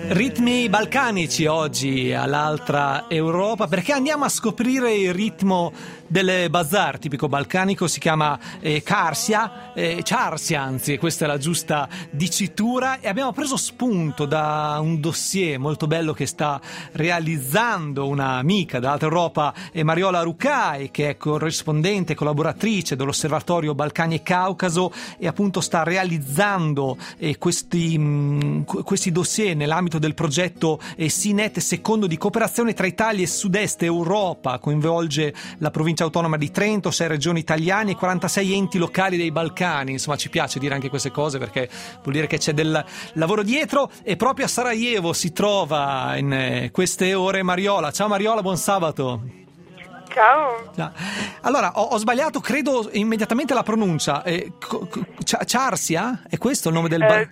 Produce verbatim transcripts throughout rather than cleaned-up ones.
Ritmi balcanici oggi all'Altra Europa, perché andiamo a scoprire il ritmo del bazar tipico balcanico. Si chiama eh, Karsia, eh, Charsia anzi, questa è la giusta dicitura, e abbiamo preso spunto da un dossier molto bello che sta realizzando un'amica dall'Altra Europa, eh, Mariola Rucai, che è corrispondente, collaboratrice dell'Osservatorio Balcani e Caucaso, e appunto sta realizzando eh, questi, mh, questi dossier nell'ambito del progetto eh, SINET, secondo di cooperazione tra Italia e Sud-Est Europa. Coinvolge la provincia autonoma di Trento, sei regioni italiane e quarantasei enti locali dei Balcani. Insomma, ci piace dire anche queste cose perché vuol dire che c'è del lavoro dietro, e proprio a Sarajevo si trova in eh, queste ore Mariola. Ciao Mariola, buon sabato. Ciao. Allora, ho, ho sbagliato, credo, immediatamente la pronuncia. Eh, Charsia? È questo il nome del... Ba- eh,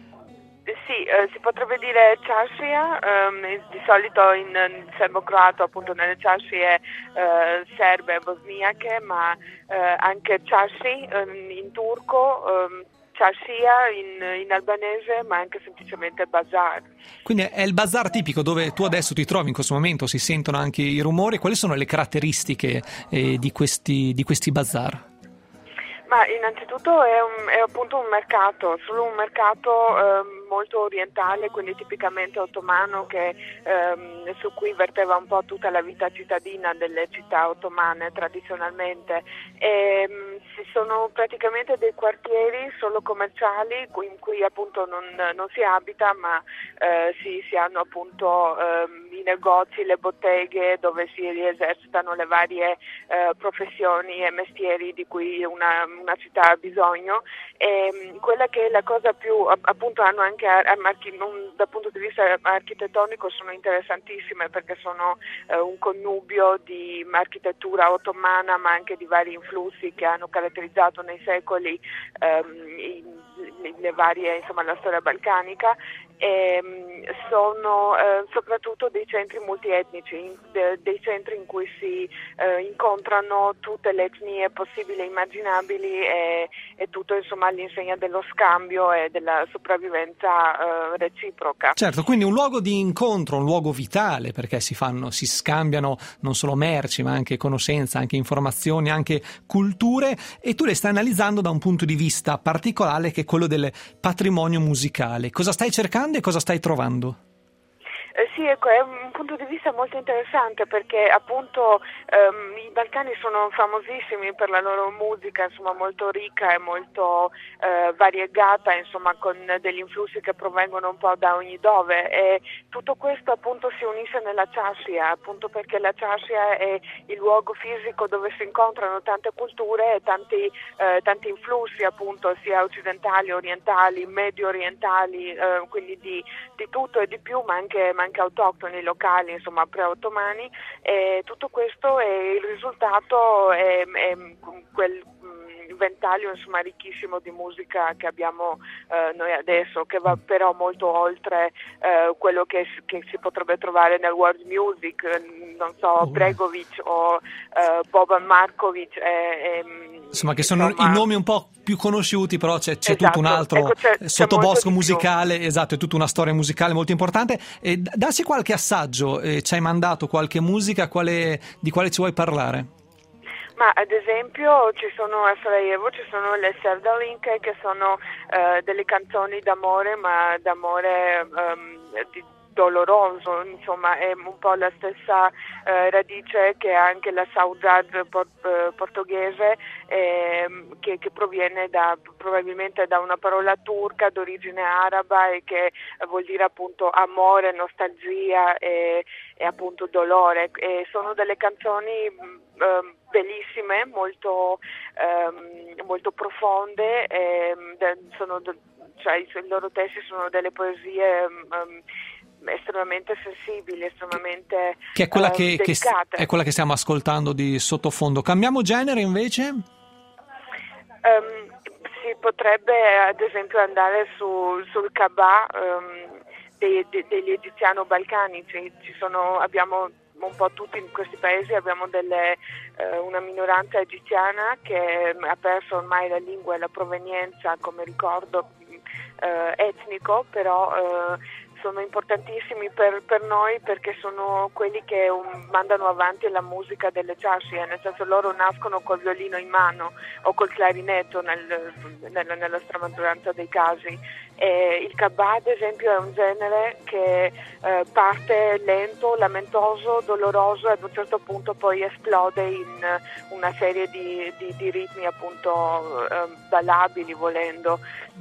sì, eh, si potrebbe dire Charsia, ehm, di solito in, in serbo-croato, appunto nelle Charsie eh, serbe e bosniache, ma eh, anche Charsi ehm, in turco, ehm, Charsia in, in albanese, ma anche semplicemente bazar. Quindi è il bazar tipico dove tu adesso ti trovi in questo momento, si sentono anche i rumori. Quali sono le caratteristiche eh, di questi di questi bazar? Ma innanzitutto è, un, è appunto un mercato, solo un mercato eh, molto orientale, quindi tipicamente ottomano, che, ehm, su cui verteva un po' tutta la vita cittadina delle città ottomane tradizionalmente. E, mh, ci sono praticamente dei quartieri solo commerciali in cui appunto non, non si abita, ma eh, si, si hanno appunto ehm, i negozi, le botteghe dove si esercitano le varie eh, professioni e mestieri di cui una una città ha bisogno. E quella che è la cosa più, appunto, hanno anche un, dal punto di vista architettonico sono interessantissime, perché sono eh, un connubio di architettura ottomana ma anche di vari influssi che hanno caratterizzato nei secoli ehm, i, le varie, insomma, la storia balcanica. E sono eh, soprattutto dei centri multietnici, de, dei centri in cui si eh, incontrano tutte le etnie possibili e immaginabili, e, e tutto, insomma, all'insegna dello scambio e della sopravvivenza eh, reciproca. Certo, quindi un luogo di incontro, un luogo vitale, perché si fanno, si scambiano non solo merci ma anche conoscenze, anche informazioni, anche culture, e tu le stai analizzando da un punto di vista particolare, che è quello del patrimonio musicale. Cosa stai cercando e cosa stai trovando? Eh sì, ecco, è un punto di vista molto interessante, perché appunto ehm, i Balcani sono famosissimi per la loro musica, insomma, molto ricca e molto eh, variegata, insomma, con degli influssi che provengono un po' da ogni dove, e tutto questo appunto si unisce nella Charsia, appunto perché la Charsia è il luogo fisico dove si incontrano tante culture e tanti, eh, tanti influssi, appunto, sia occidentali, orientali, medio orientali, eh, quindi di, di tutto e di più, ma anche, ma anche autoctoni, locali, insomma, pre-ottomani, e tutto questo è il risultato, è, è quel ventaglio, insomma, ricchissimo di musica che abbiamo eh, noi adesso, che va però molto oltre eh, quello che, che si potrebbe trovare nel world music, non so, Bregovic o eh, Boban Markovic, e, e, insomma, che sono insomma, i nomi un po' più conosciuti, però c'è, c'è esatto, tutto un altro ecco, c'è, sottobosco c'è musicale, esatto, è tutta una storia musicale molto importante. E dassi qualche assaggio, eh, ci hai mandato qualche musica, quale, di quale ci vuoi parlare? Ma ad esempio ci sono a Sarajevo, ci sono le Sevdalinke, che sono eh, delle canzoni d'amore, ma d'amore um, di, doloroso, insomma, è un po' la stessa eh, radice che ha anche la saudade por, eh, portoghese, eh, che, che proviene da, probabilmente da una parola turca d'origine araba, e che vuol dire appunto amore, nostalgia e, e appunto dolore. E sono delle canzoni eh, bellissime, molto, ehm, molto profonde, e, sono, cioè, i loro testi sono delle poesie um, estremamente sensibili, estremamente che è quella eh, che, delicate. Che è quella che stiamo ascoltando di sottofondo. Cambiamo genere invece? Um, si potrebbe ad esempio andare su, sul Kabah um, dei, de, degli egiziano-balcanici. Ci sono, abbiamo un po' tutti in questi paesi, abbiamo delle, eh, una minoranza egiziana che ha perso ormai la lingua e la provenienza come ricordo eh, etnico, però eh, sono importantissimi per, per noi perché sono quelli che um, mandano avanti la musica delle charsia, nel senso loro nascono col violino in mano o col clarinetto nel, nella, nella stramaggioranza dei casi. E il kabah ad esempio è un genere che eh, parte lento, lamentoso, doloroso e ad un certo punto poi esplode in una serie di, di, di ritmi appunto eh, ballabili volendo.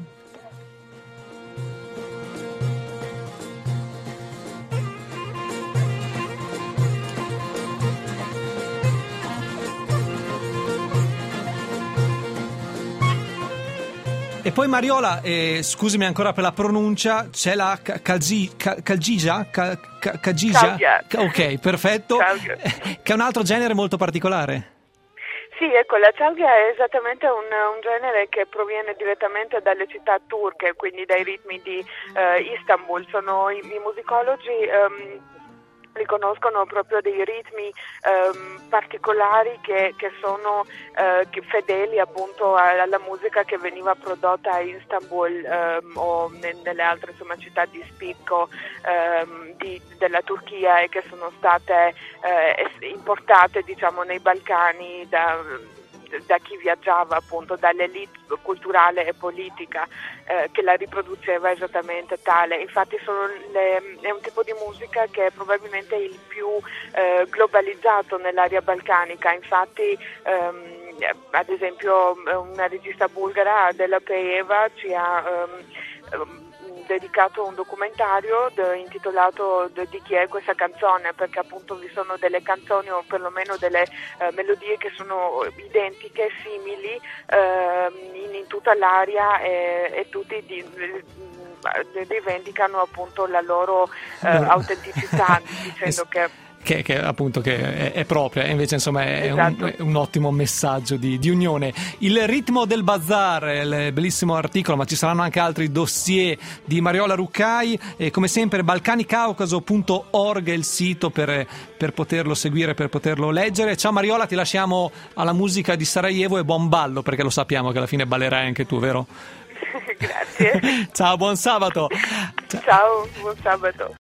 E poi Mariola, eh, scusami ancora per la pronuncia, c'è la Calgigia? Calgigia? Calgigia? Ok, perfetto. Calgia. Che è un altro genere molto particolare. Sì, ecco, la Chalga è esattamente un, un genere che proviene direttamente dalle città turche, quindi dai ritmi di uh, Istanbul. Sono i, i musicologi um, riconoscono proprio dei ritmi um, particolari che, che sono uh, che fedeli appunto alla musica che veniva prodotta a Istanbul um, o ne, nelle altre insomma, città di spicco um, di, della Turchia e che sono state uh, importate diciamo nei Balcani da da chi viaggiava appunto dall'elite culturale e politica eh, che la riproduceva esattamente tale. Infatti sono le, è un tipo di musica che è probabilmente il più eh, globalizzato nell'area balcanica. Infatti ehm, ad esempio una regista bulgara, Adela Peeva, ci ha ehm, dedicato un documentario de, intitolato de, di chi è questa canzone, perché appunto vi sono delle canzoni o perlomeno delle eh, melodie che sono identiche, simili eh, in, in tutta l'area e, e tutti di, rivendicano appunto la loro eh, autenticità dicendo che Che, che appunto che è, è propria, e invece insomma è, esatto. un, è un ottimo messaggio di, di unione. Il ritmo del bazar, il bellissimo articolo, ma ci saranno anche altri dossier di Mariola Ruccai, e come sempre balcanicaucaso punto org è il sito per, per poterlo seguire, per poterlo leggere. Ciao Mariola, ti lasciamo alla musica di Sarajevo e buon ballo, perché lo sappiamo che alla fine ballerai anche tu, vero? Grazie. Ciao, buon sabato. Ciao, buon sabato.